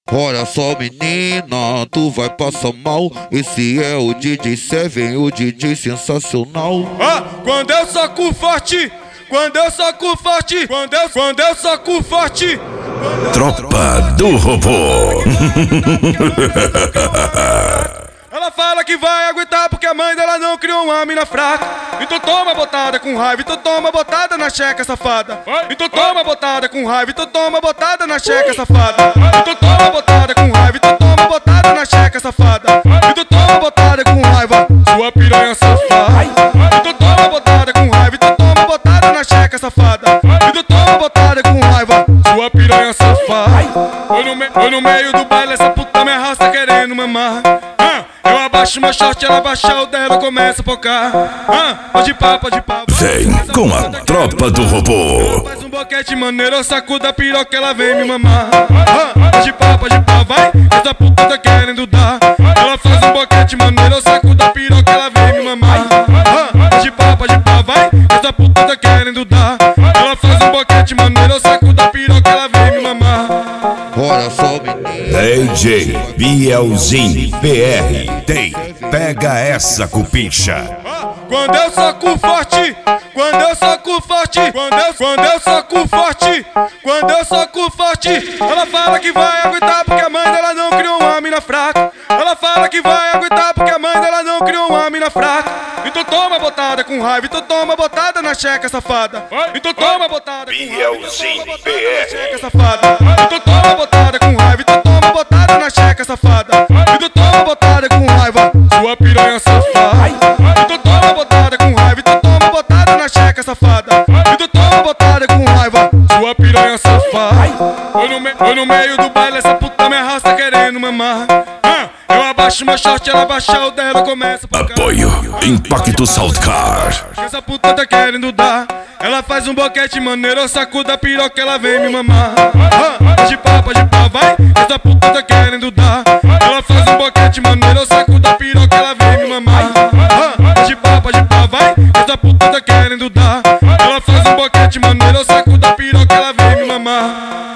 Olha só, menina, tu vai passar mal. Esse é o DJ Seven, o DJ sensacional. Quando eu soco forte, quando eu soco forte, quando eu soco forte. Tropa do Robô. Ela fala que vai aguentar porque a mãe dela não criou uma mina fraca. Então toma botada com raiva, então toma botada na checa, safada. Então toma botada com raiva, então toma botada na checa, safada. Então toma botada com raiva, então toma botada na checa, safada. Então toma botada com raiva, sua piranha safada. Então toma botada com raiva, então toma botada na checa, safada. Então toma botada com raiva, sua piranha safada. Foi no meio do baile, essa puta me arrasta querendo mamar. Eu abaixo meu short, ela abaixa o dela, começa a focar. Pode pá, pode pá. Vem com a Tropa do Robô. Faz um boquete maneiro, eu sacudo a piroca, ela vem me mamar. Pode pá, vai, essa puta tá querendo dar. Ela faz um boquete maneiro, eu sacudo a piroca, ela vem me mamar. Pode pá, vai, essa puta tá querendo dar. Ela faz um boquete maneiro, eu sacudo a piroca, ela vem me mamar. Olha só, menina, DJ Bielzinho BR tem Pega Essa Cupincha. Quando eu soco forte, quando eu soco forte, quando eu soco forte, quando eu soco forte. Ela fala que vai aguentar porque a mãe dela não criou uma mina fraca. Ela fala que vai aguentar porque a mãe dela não criou uma mina fraca. Então toma botada com raiva, então toma botada na checa, safada. Então toma botada com raiva, Bielzinho checa, safada. Então toma botada com raiva, então toma botada na checa, safada. Então toma botada com raiva, sua piranha safada. Então toma botada com raiva, então toma botada na checa, safada. Então toma botada com raiva, sua piranha safada. Foi no meio do baile, essa puta me arrasta querendo mamar. Eu abaixo meu short, ela abaixa o dela, começa a Apoio Impacto Soundcar. Essa puta tá querendo dar. Ela faz um boquete maneiro, eu sacudo a piroca, ela vem me mamar. Pode pá, vai, essa puta tá querendo dar. Ela faz um boquete maneiro, eu sacudo a piroca, ela vem me mamar. Pode pá, vai, essa puta tá querendo dar. Ela faz um boquete maneiro, eu sacudo a piroca, ela vem me mamar.